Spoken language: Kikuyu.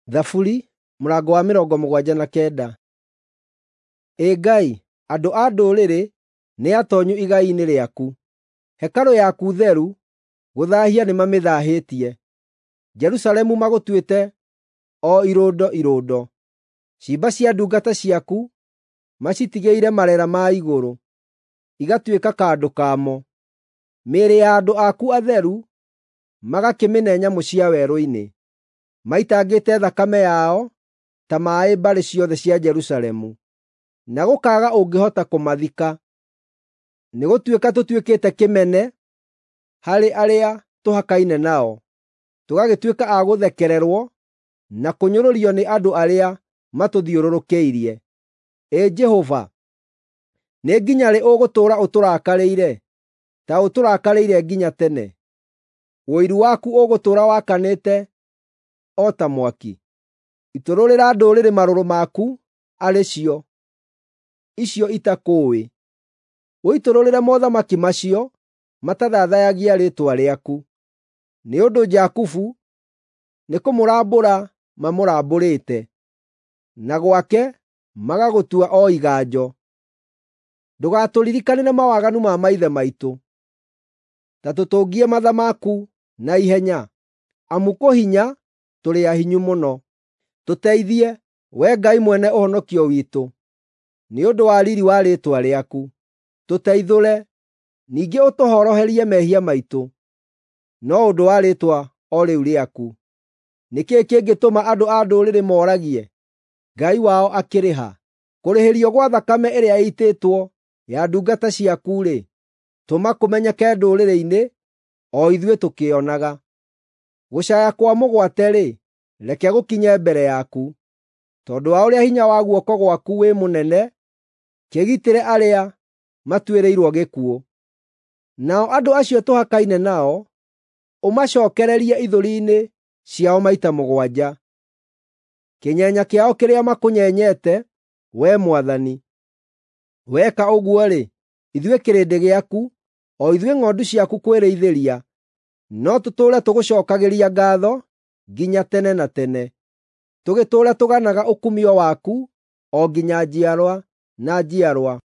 Thaburi mũrango wa 79. Ngai, andũ a ndũrĩrĩ nĩ atonyu igai-inĩ rĩaku. Hekarũ yaku theru gũthaahia nĩmamĩthaahĩtie. Jerusalemu magũtuĩte o irũndo irũndo. Ciimba cia ndungata ciaku macitigĩire marera ma igũrũ, igatuĩka kandũ kamo. Mĩĩrĩ ya andũ aku atheru magakĩmĩne nyamũ cia werũ-inĩ. Maitangĩte thakame yao ta maaĩ mbarĩ ciothe cia Jerusalemu, na gũkaaga ũngĩhota kũmathika. Nĩgũtuĩka tũtuĩkĩte kĩmene harĩ arĩa tũhakaine nao, tũgagĩtuĩka a gũthekererwo na kũnyũrũrio nĩ andũ arĩa matũthiũrũrũkĩirie. Jehova, nĩ nginya rĩ ũgũtũũra ũtũrakarĩire, ta ũtũrakarĩire nginya tene? Ũiru waku ũgũtũũra wakanĩte o ta mwaki. Itũrũrĩra ndũrĩrĩ marũrũ maku arĩ cio, icio itakũũĩ. Ũitũrũrĩre mothamaki macio matathaathayagia rĩĩtwa rĩaku. Nĩ ũndũ Jakubu nĩ kũmũrambũra mamũrambũrĩte, na gwake magagũtua o iganjo. Ndũgatũririkane na mawaganu ma maithe maitũ. Ta tũtũngie matha maku na ihenya, amu kũhinya tũrĩ ahinyu mũno. Tũteithie, Wee Ngai mwene ũhonokio witũ, nĩ ũndũ wa riiri wa rĩĩtwa rĩaku. Tũteithũre, ningĩ ũtũhoroherie mehia maitũ, no ũndũ wa rĩĩtwa o rĩu rĩaku. Nĩ kĩĩ kĩngĩtũma andũ a ndũrĩrĩ moragie, Ngai wao akĩrĩ ha? Kũrĩhĩrio gwa thakame ĩrĩa ĩitĩtwo ya ndungata ciaku-rĩ, tũma kũmenyeke ndũrĩrĩ-inĩ, o ithuĩ tũkĩonaga. Gũcaaya kwa mũgwate-rĩ, reke gũkinye mbere yaku. Tondũ wa ũrĩa hinya wa guoko gwaku wĩ mũnene, kĩgitĩre arĩa matuĩrĩirwo gĩkuũ. Nao andũ acio tũhakaine nao, ũmacookererie ithũri-inĩ ciao maita 7. Kĩnyenya kĩao kĩrĩa makũnyenyete, Wee Mwathani. Weka ũguo-rĩ, ithuĩ kĩrĩndĩ gĩaku, o ithuĩ ng'ondu ciaku kwĩrĩithĩria, no tũtũũre tũgũcookagĩria ngaatho nginya tene na tene, tũgĩtũũra tũganaga ũkumio waku o nginya njiarwa na njiarwa.